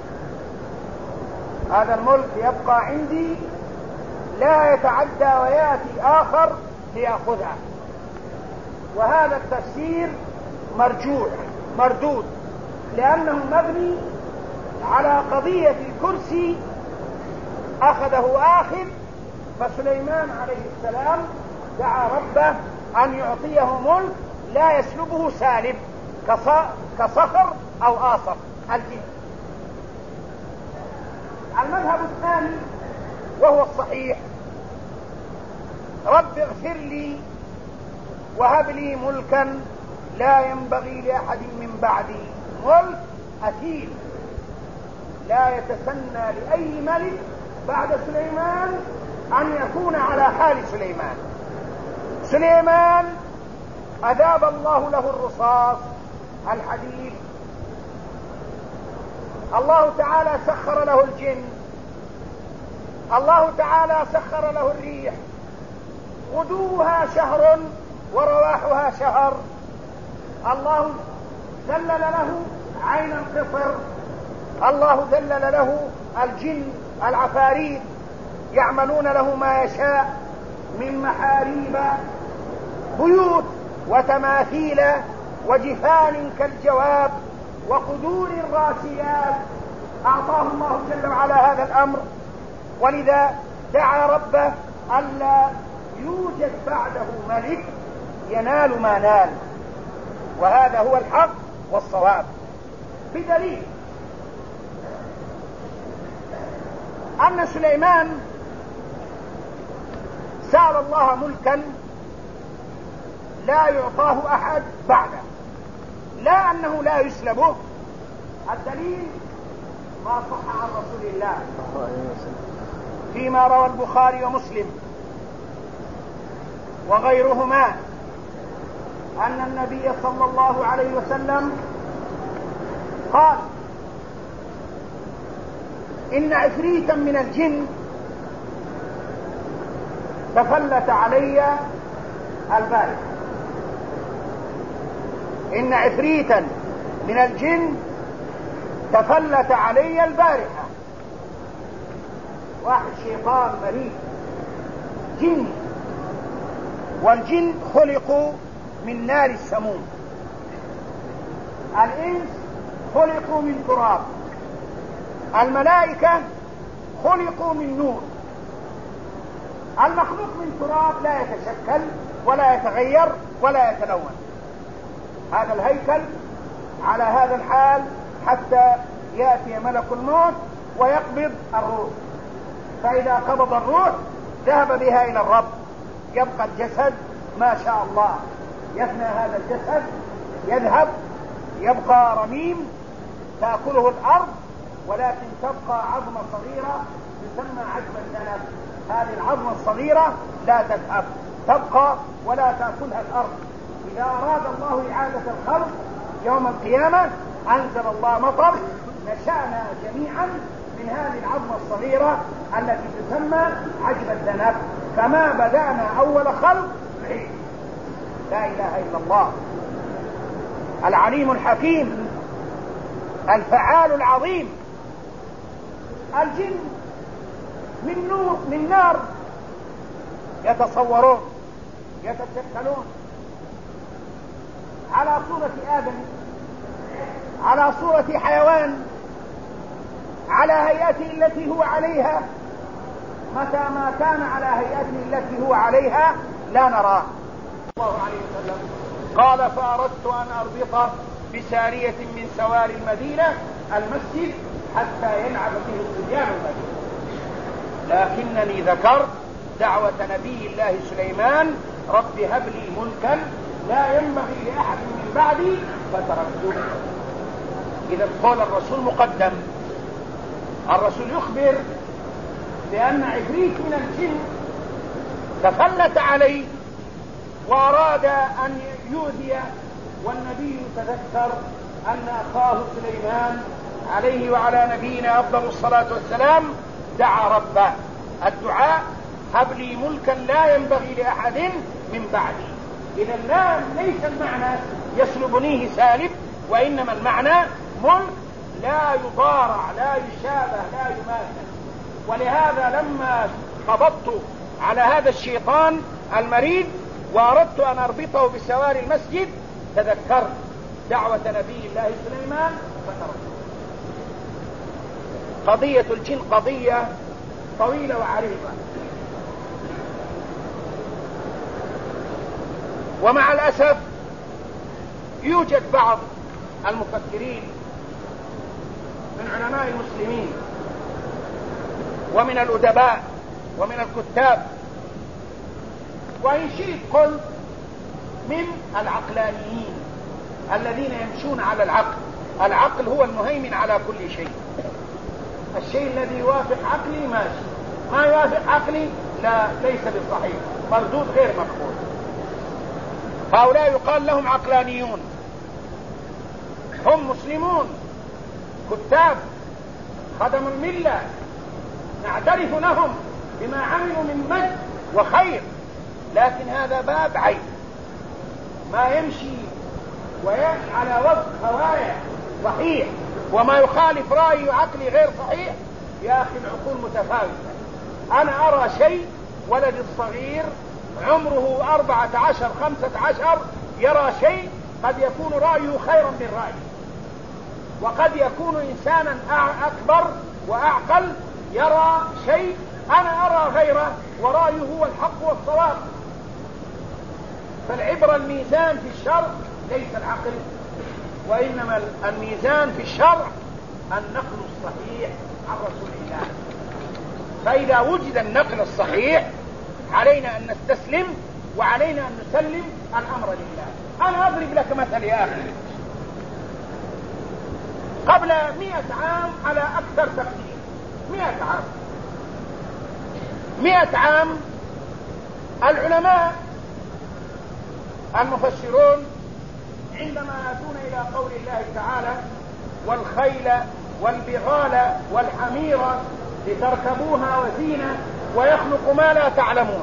هذا الملك يبقى عندي لا يتعدى ويأتي آخر ليأخذها. وهذا التفسير مرجوح مردود، لأنه مبني على قضية الكرسي أخذه آخذ، فسليمان عليه السلام دعا ربه أن يعطيه ملك لا يسلبه سالب كصخر أو آصر الجن. المذهب الثاني وهو الصحيح: رب اغفر لي وهب لي ملكا لا ينبغي لأحد من بعدي. ملك أثيل لا يتسنى لأي ملك بعد سليمان أن يكون على حال سليمان. سليمان أذاب الله له الرصاص الحديد، الله تعالى سخر له الجن، الله تعالى سخر له الريح، غدوها شهر ورواحها شهر، الله ذلل له عين القصر، الله ذلل له الجن العفاريت يعملون له ما يشاء من محاريب بيوت وتماثيل وجفان كالجواب وقدور راسيات. أعطاه الله جل وعلا هذا الأمر، ولذا دعا ربه ألا يوجد بعده ملك ينال ما نال، وهذا هو الحق والصواب، بدليل أن سليمان سأل الله ملكا لا يعطاه أحد بعده، لا أنه لا يسلبه. الدليل ما صح عن رسول الله فيما روى البخاري ومسلم وغيرهما أن النبي صلى الله عليه وسلم قال: إن عفريتا من الجن تفلت علي البارحة. إن عفريتا من الجن تفلت علي البارحة. واحد شيطان مريض جن، والجن خلقوا من نار السموم، الإنس خلقوا من تراب، الملائكة خلقوا من نور. المخلوق من تراب لا يتشكل ولا يتغير ولا يتلون. هذا الهيكل على هذا الحال حتى يأتي ملك الموت ويقبض الروح، فإذا قبض الروح ذهب بها إلى الرب، يبقى الجسد ما شاء الله، يفنى هذا الجسد، يذهب، يبقى رميم تأكله الأرض، ولكن تبقى عظمة صغيرة تسمى عظم الذنب. هذه العظمة الصغيرة لا تذهب، تبقى ولا تأكلها الأرض. إذا أراد الله إعادة الخلق يوم القيامة أنزل الله مطر، نشأنا جميعا من هذه العظمة الصغيرة التي تسمى عجب الذنب، كما بدأنا أول خلق نعيد. لا إله إلا الله العليم الحكيم الفعال العظيم. الجن من نور من نار يتصورون يتشكلون على صورة آدم، على صورة حيوان، على هيئته التي هو عليها. متى ما كان على هيئته التي هو عليها لا نراه. الله عليه وسلم قال: فأردت أن أربط بسارية من سواري المدينة المسجد حتى يلعب فيه الصبيان المدينة، لكنني ذكرت دعوة نبي الله سليمان: رب هب لي ملكا لا ينبغي لأحد من بعدي فتركته. إذا قول الرسول مقدم، الرسول يخبر بأن عفريت من الجن تفلت عليه وأراد أن يؤذي، والنبي تذكر أن أخاه سليمان عليه وعلى نبينا أفضل الصلاة والسلام دعا ربه الدعاء: هب لي ملكا لا ينبغي لأحد من بعدي. إذا لا ليس المعنى يسلبنيه سالب، وإنما المعنى ملك لا يضارع لا يشابه لا يماثل. ولهذا لما قبضت على هذا الشيطان المريض وأردت أن أربطه بسواري المسجد تذكرت دعوة نبي الله سليمان فتركته. قضية الجن قضية طويلة وعريضة، ومع الأسف يوجد بعض المفكرين من علماء المسلمين ومن الأدباء ومن الكتاب، وإن شئت قل من العقلانيين الذين يمشون على العقل. العقل هو المهيمن على كل شيء، الشيء الذي يوافق عقلي ماشي، ما يوافق عقلي لا، ليس بالصحيح، مردود غير مقبول. هؤلاء يقال لهم عقلانيون، هم مسلمون كتاب خدموا الملة، نعترف لهم بما عملوا من مجد وخير، لكن هذا باب عيب. ما يمشي ويمشي على وفق هواية صحيح وما يخالف رأي وعقلي غير صحيح، يا أخي العقول متفاوتة. أنا أرى شيء، ولد الصغير عمره أربعة عشر خمسة عشر يرى شيء قد يكون رأيه خيرا من رأيي، وقد يكون إنسانا أكبر وأعقل يرى شيء أنا أرى غيره ورأيه هو الحق والصواب. فالعبرة الميزان في الشرع ليس العقل، وإنما الميزان في الشرع النقل الصحيح عن رسول الله. فإذا وجد النقل الصحيح علينا أن نستسلم، وعلينا أن نسلم الأمر لله. أنا أضرب لك مثل يا أخي، قبل مئة عام على أكثر تقدير، مئة عام مئة عام العلماء المفسرون عندما يأتون إلى قول الله تعالى والخيل والبغال والحمير لتركبوها وزينة ويخلق ما لا تعلمون،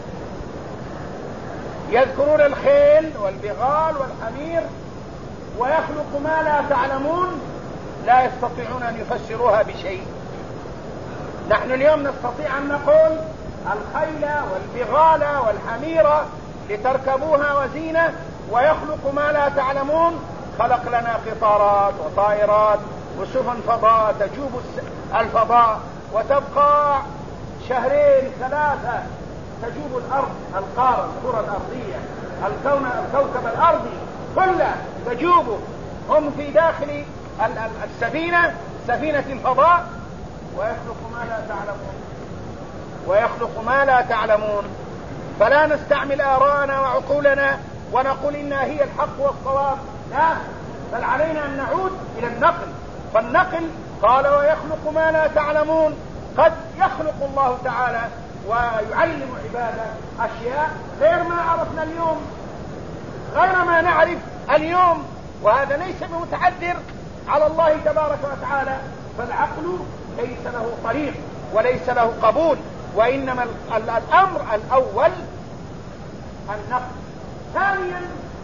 يذكرون الخيل والبغال والحمير ويخلق ما لا تعلمون، لا يستطيعون أن يفسروها بشيء. نحن اليوم نستطيع أن نقول الخيل والبغال والحمير لتركبوها وزينة ويخلق ما لا تعلمون، خلق لنا قطارات وطائرات وسفن فضاء تجوب الفضاء وتبقى شهرين ثلاثة تجوب الأرض، القارة الكرة الأرضية، الكون الكوكب الأرضي كله تجوبه، هم في داخل السفينة سفينة الفضاء، ويخلق ما لا تعلمون ويخلق ما لا تعلمون. فلا نستعمل آراءنا وعقولنا ونقول إنها هي الحق والصواب، لا، بل علينا أن نعود إلى النقل. فالنقل قال ويخلق ما لا تعلمون، قد يخلق الله تعالى ويعلم عباده أشياء غير ما عرفنا اليوم، غير ما نعرف اليوم، وهذا ليس بمتعذر على الله تبارك وتعالى. فالعقل ليس له طريق وليس له قبول، وإنما الأمر الأول النقل. ثانيا،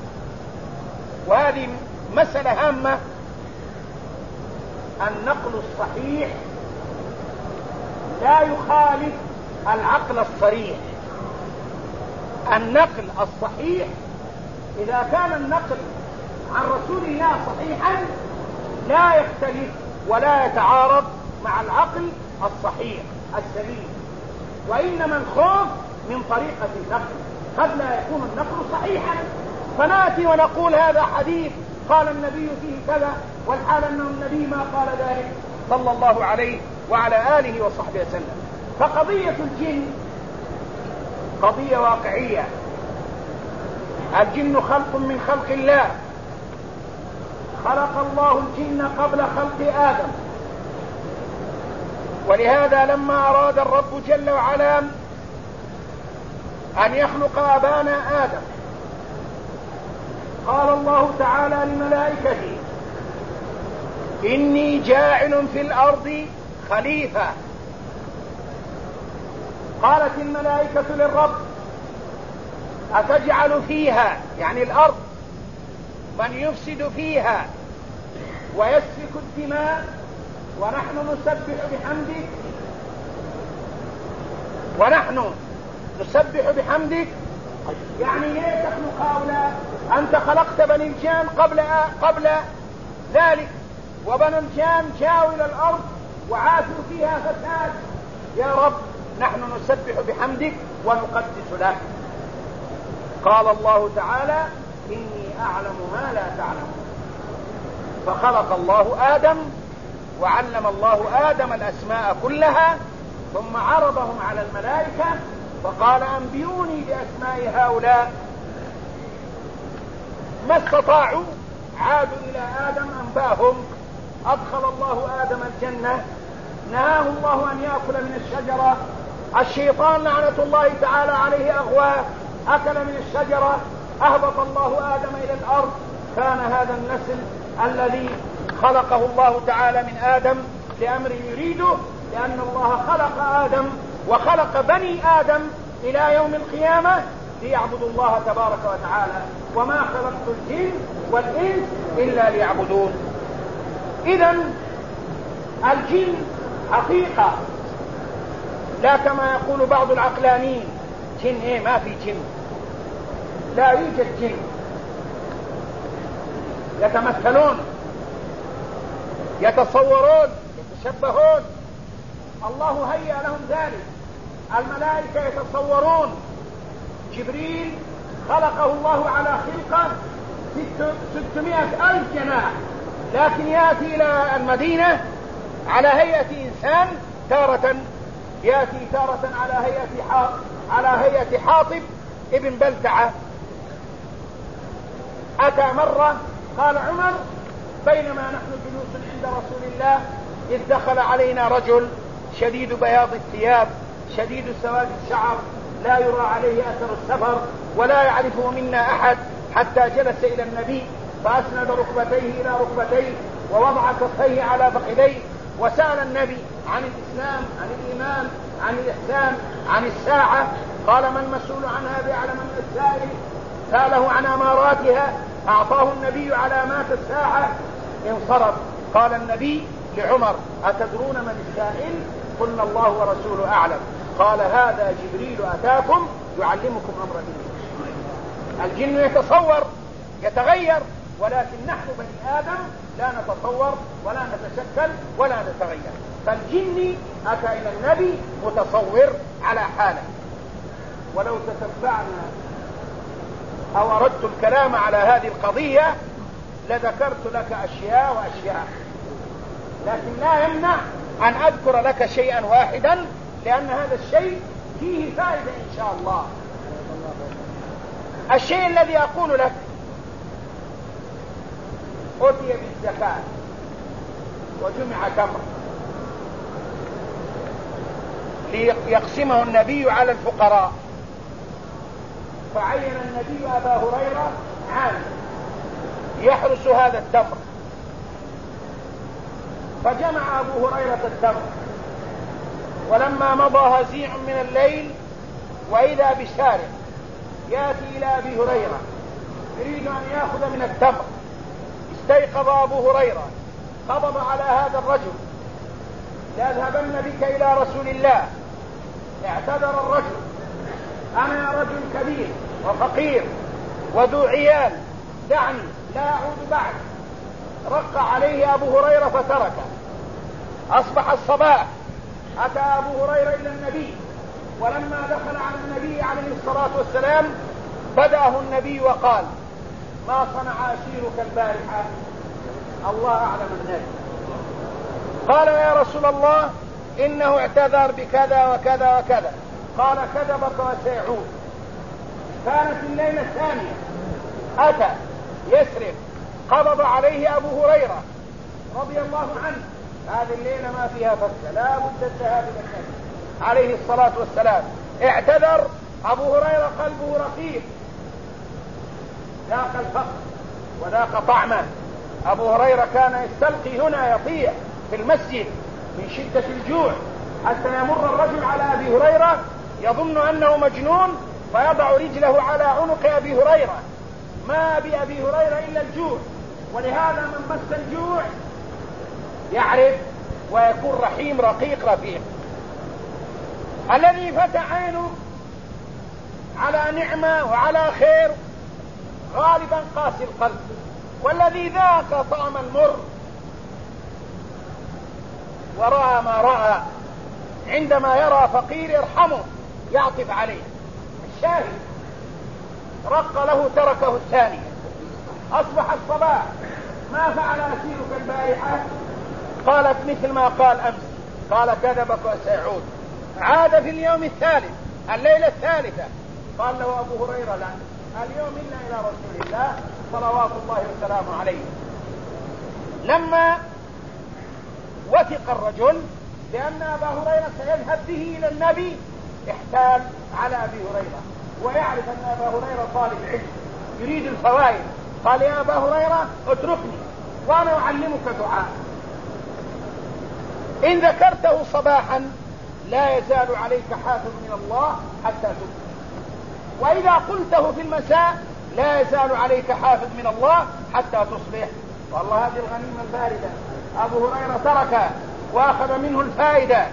وهذه مسألة هامة، النقل الصحيح لا يخالف العقل الصريح. النقل الصحيح إذا كان النقل عن رسول الله صحيحا لا يختلف ولا يتعارض مع العقل الصحيح السليم، وإنما الخوف من طريقة النقل، قد لا يكون النقل صحيحا فنأتي ونقول هذا حديث قال النبي فيه كذا، والحال أنه النبي ما قال ذلك صلى الله عليه وعلى آله وصحبه وسلم. فقضية الجن قضية واقعية، الجن خلق من خلق الله، خلق الله الجن قبل خلق آدم، ولهذا لما أراد الرب جل وعلا أن يخلق أبانا آدم قال الله تعالى لملائكته إني جاعل في الأرض خليفة. قالت الملائكة للرب أتجعل فيها، يعني الأرض، من يفسد فيها ويسفك الدماء ونحن نسبح بحمدك ونحن نسبح بحمدك، يعني ليه تخلق هؤلاء؟ أنت خلقت بني الجان قبل قبل ذلك، وبني الجان جاءوا إلى الأرض وعاشوا فيها فساد، يا رب نحن نسبح بحمدك ونقدس لك. قال الله تعالى إني أعلم ما لا تعلمون. فخلق الله آدم وعلم الله آدم الأسماء كلها، ثم عرضهم على الملائكة فقال أنبئوني بأسماء هؤلاء. ما استطاعوا، عادوا إلى آدم أنباهم. أدخل الله آدم الجنة، نهاه الله أن يأكل من الشجرة، الشيطان لعنة الله تعالى عليه أغواه، أكل من الشجرة، أهبط الله آدم إلى الأرض. كان هذا النسل الذي خلقه الله تعالى من آدم لأمر يريده، لأن الله خلق آدم وخلق بني آدم إلى يوم القيامة ليعبدوا الله تبارك وتعالى، وما خلقت الجن والإنس إلا ليعبدون. إذن الجن حقيقة، لا كما يقول بعض العقلانيين جن إيه، ما في جن، لا يوجد جن، يتمثلون، يتصورون، يتشبهون. الله هيأ لهم ذلك. الملائكة يتصورون. جبريل خلقه الله على خلقة ستمائة ألف جناح، لكن يأتي إلى المدينة على هيئة إنسان، تارة يأتي تارة على هيئة حاطب على هيئة حاطب ابن بلتعة. أتى مرة قال عمر بينما نحن جلوس عند رسول الله إذ دخل علينا رجل شديد بياض الثياب شديد سواد الشعر، لا يرى عليه أثر السفر ولا يعرفه منا أحد، حتى جلس إلى النبي فأسند ركبتيه إلى ركبتيه ووضع كفيه على فخذيه وسأل النبي عن الإسلام، عن الإيمان، عن الإحسان، عن الساعة. قال ما المسؤول عنها بأعلم من السائل. سأله عن أماراتها، أعطاه النبي علامات الساعة، انصرف. قال النبي لعمر أتدرون من السائل؟ قلنا الله ورسوله أعلم. قال هذا جبريل أتاكم يعلمكم أمر دينكم. الجن يتصور يتغير، ولكن نحن بني آدم لا نتصور ولا نتشكل ولا نتغير. فالجن أتى إلى النبي متصور على حاله. ولو تتبعنا أو أردت الكلام على هذه القضية لذكرت لك أشياء وأشياء، لكن لا يمنع أن أذكر لك شيئا واحدا، لأن هذا الشيء فيه فائدة إن شاء الله. الشيء الذي أقول لك أتي بالزكاة وجمع تمر ليقسمه النبي على الفقراء، فعين النبي أبا هريرة عامل يحرس هذا التمر، فجمع أبو هريرة التمر، ولما مضى هزيع من الليل وإذا بسارق يأتي إلى أبي هريرة يريد أن يأخذ من التمر. استيقظ أبو هريرة، قبض على هذا الرجل، لأذهبن بك إلى رسول الله. اعتذر الرجل، أنا رجل كبير وفقير وذو عيال، دعني لا أعود بعد. رق عليه أبو هريرة فتركه. أصبح الصباح، أتى أبو هريرة إلى النبي، ولما دخل على النبي عليه الصلاة والسلام بدأه النبي وقال ما صنع أسيرك البارحة؟ الله أعلم النبي. قال يا رسول الله إنه اعتذر بكذا وكذا وكذا. قال كذبك وسيعود. كانت الليلة الثانية، أتى يسرق، قبض عليه أبو هريرة رضي الله عنه. هذه الليلة ما فيها فكة، لا بد الذهاب إلى النبي عليه الصلاة والسلام. اعتذر أبو هريرة، قلبه رقيق، ذاق الفقر وذاق طعمه. أبو هريرة كان يستلقي هنا يطيع في المسجد من شدة الجوع، حتى يمر الرجل على أبي هريرة يظن أنه مجنون فيضع رجله على عنق أبي هريرة. ما بأبي هريرة إلا الجوع، ولهذا من مس الجوع يعرف ويكون رحيم رقيق رفيق. الذي فتح عينه على نعمة وعلى خير غالبا قاسي القلب، والذي ذاق طعم المر ورأى ما رأى. عندما يرى فقير يرحمه يعطف عليه. الشاهد رق له تركه الثانية. أصبح الصباح ما فعل أسيرك البارحة؟ قالت مثل ما قال أمس. قال كذبك وسيعود. عاد في اليوم الثالث الليلة الثالثة قال له أبو هريرة لا اليوم إلا إلى رسول الله صلوات الله وسلامه عليه. لما وثق الرجل لأن أبا هريرة سيذهب به إلى النبي احتال على أبي هريرة ويعرف أن أبا هريرة طالب علم يريد الفوائد. قال يا أبا هريرة اتركني وأنا أعلمك دعاء إن ذكرته صباحا لا يزال عليك حافظ من الله حتى تصبح، وإذا قلته في المساء لا يزال عليك حافظ من الله حتى تصبح. والله هذه الغنيمة الباردة أبو هريرة تركها وأخذ منه الفائدة.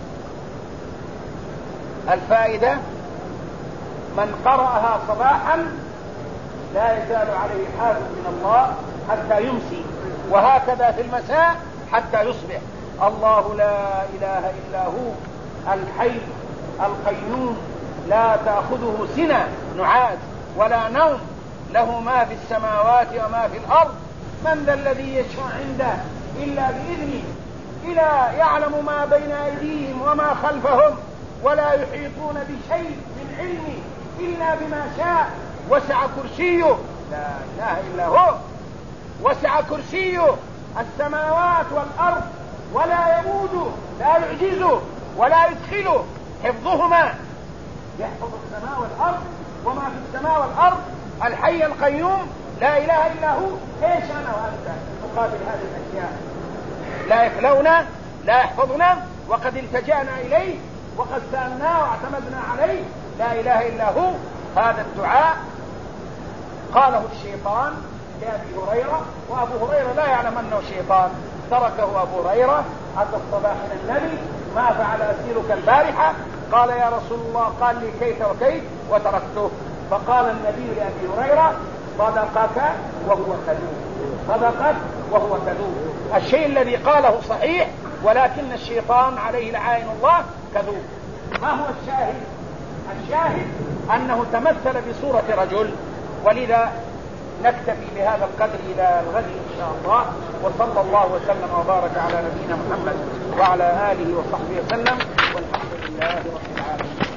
الفائدة من قرأها صباحا لا يزال عليه حافظ من الله حتى يمسي، وهكذا في المساء حتى يصبح. الله لا إله إلا هو الحي القيوم لا تأخذه سنة نعاس ولا نوم له ما في السماوات وما في الأرض من ذا الذي يشفع عنده إلا بإذنه إلا يعلم ما بين أيديهم وما خلفهم ولا يحيطون بشيء من علمه إلا بما شاء وسع كرسيه لا إله إلا هو وسع كرسيه السماوات والأرض ولا يموده لا يعجزه ولا يدخله حفظهما. يحفظ السماء والأرض وما في السماء والأرض الحي القيوم لا إله إلا هو. إيش أنا وأنت مقابل هذه الأشياء؟ لا يخلونا لا يحفظنا وقد التجأنا إليه وقد سألناه واعتمدنا عليه لا إله إلا هو. هذا الدعاء قاله الشيطان لأبي هريرة وأبو هريرة لا يعلم أنه شيطان. تركه أبو هريرة أتى الصباح من النبي ما فعل أسيرك البارحة؟ قال يا رسول الله قال لي كيف وكيف وتركته. فقال النبي لأبي هريرة صدقك وهو كذوب صدقك وهو كذوب. الشيء الذي قاله صحيح ولكن الشيطان عليه لعائن الله كذوب. ما هو الشاهد؟ الشاهد أنه تمثل بصورة رجل. ولذا نكتفي بهذا القدر إلى الغد إن شاء الله. وصلى الله وسلم وبارك على نبينا محمد وعلى آله وصحبه وسلم والحمد لله رب العالمين.